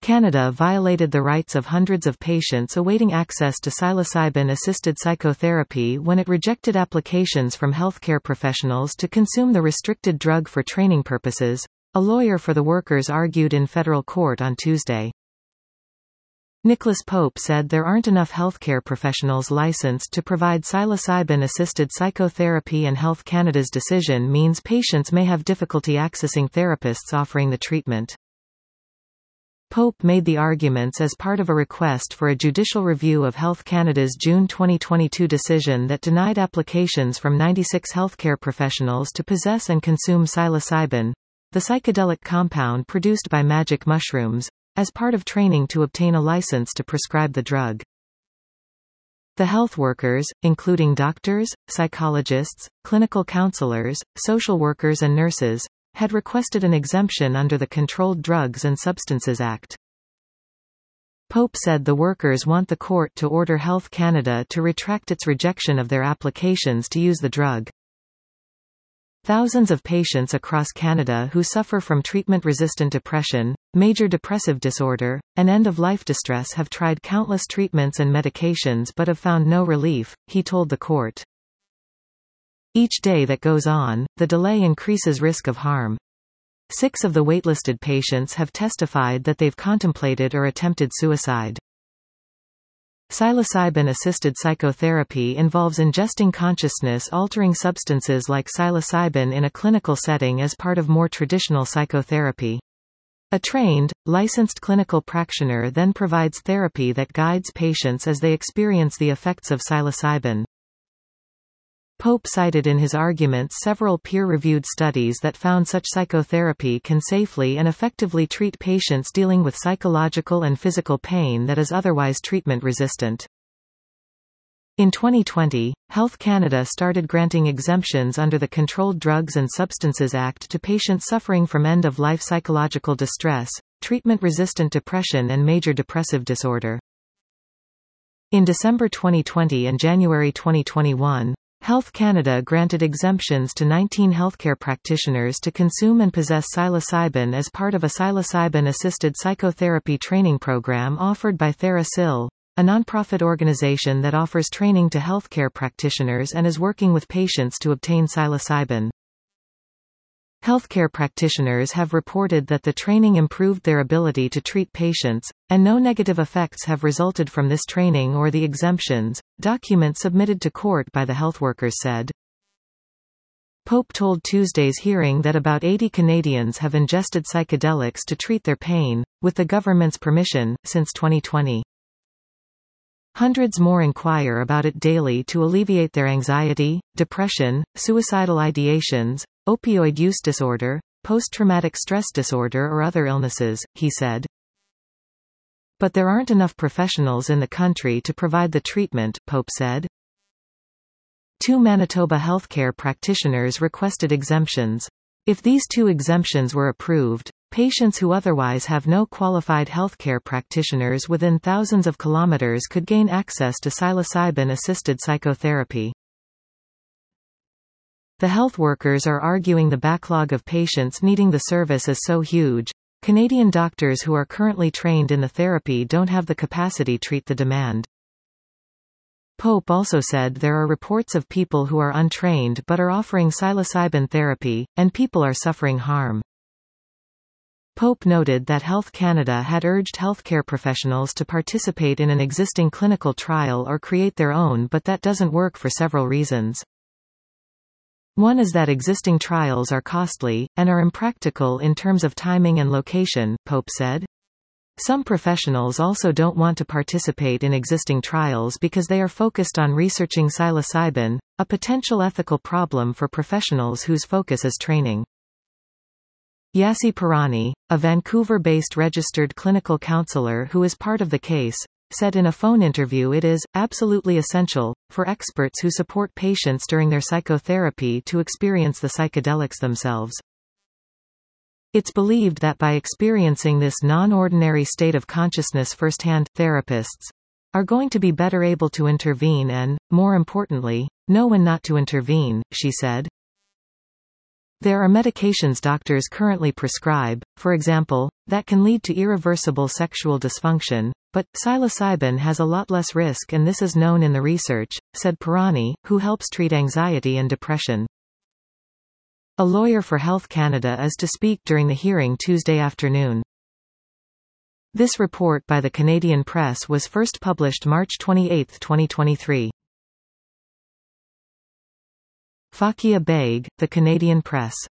Canada violated the rights of hundreds of patients awaiting access to psilocybin-assisted psychotherapy when it rejected applications from healthcare professionals to consume the restricted drug for training purposes, a lawyer for the workers argued in federal court on Tuesday. Nicholas Pope said there aren't enough healthcare professionals licensed to provide psilocybin-assisted psychotherapy, and Health Canada's decision means patients may have difficulty accessing therapists offering the treatment. Pope made the arguments as part of a request for a judicial review of Health Canada's June 2022 decision that denied applications from 96 healthcare professionals to possess and consume psilocybin, the psychedelic compound produced by magic mushrooms, as part of training to obtain a license to prescribe the drug. The health workers, including doctors, psychologists, clinical counselors, social workers and nurses, had requested an exemption under the Controlled Drugs and Substances Act. Pope said the workers want the court to order Health Canada to retract its rejection of their applications to use the drug. Thousands of patients across Canada who suffer from treatment-resistant depression, major depressive disorder, and end-of-life distress have tried countless treatments and medications but have found no relief, he told the court. Each day that goes on, the delay increases risk of harm. 6 of the waitlisted patients have testified that they've contemplated or attempted suicide. Psilocybin-assisted psychotherapy involves ingesting consciousness-altering substances like psilocybin in a clinical setting as part of more traditional psychotherapy. A trained, licensed clinical practitioner then provides therapy that guides patients as they experience the effects of psilocybin. Pope cited in his arguments several peer-reviewed studies that found such psychotherapy can safely and effectively treat patients dealing with psychological and physical pain that is otherwise treatment-resistant. In 2020, Health Canada started granting exemptions under the Controlled Drugs and Substances Act to patients suffering from end-of-life psychological distress, treatment-resistant depression and major depressive disorder. In December 2020 and January 2021, Health Canada granted exemptions to 19 healthcare practitioners to consume and possess psilocybin as part of a psilocybin-assisted psychotherapy training program offered by TheraPsil, a nonprofit organization that offers training to healthcare practitioners and is working with patients to obtain psilocybin. Healthcare practitioners have reported that the training improved their ability to treat patients, and no negative effects have resulted from this training or the exemptions, documents submitted to court by the health workers said. Pope told Tuesday's hearing that about 80 Canadians have ingested psychedelics to treat their pain, with the government's permission, since 2020. Hundreds more inquire about it daily to alleviate their anxiety, depression, suicidal ideations, opioid use disorder, post-traumatic stress disorder or other illnesses, he said. But there aren't enough professionals in the country to provide the treatment, Pope said. 2 Manitoba healthcare practitioners requested exemptions. If these 2 exemptions were approved, patients who otherwise have no qualified healthcare practitioners within thousands of kilometers could gain access to psilocybin-assisted psychotherapy. The health workers are arguing the backlog of patients needing the service is so huge, Canadian doctors who are currently trained in the therapy don't have the capacity to treat the demand. Pope also said there are reports of people who are untrained but are offering psilocybin therapy, and people are suffering harm. Pope noted that Health Canada had urged healthcare professionals to participate in an existing clinical trial or create their own, but that doesn't work for several reasons. One is that existing trials are costly, and are impractical in terms of timing and location, Pope said. Some professionals also don't want to participate in existing trials because they are focused on researching psilocybin, a potential ethical problem for professionals whose focus is training. Yassi Pirani, a Vancouver-based registered clinical counselor who is part of the case, said in a phone interview it is absolutely essential for experts who support patients during their psychotherapy to experience the psychedelics themselves. It's believed that by experiencing this non-ordinary state of consciousness firsthand, therapists are going to be better able to intervene and, more importantly, know when not to intervene, she said. There are medications doctors currently prescribe, for example, that can lead to irreversible sexual dysfunction, but psilocybin has a lot less risk, and this is known in the research, said Pirani, who helps treat anxiety and depression. A lawyer for Health Canada is to speak during the hearing Tuesday afternoon. This report by the Canadian Press was first published March 28, 2023. Fakia Baig, The Canadian Press.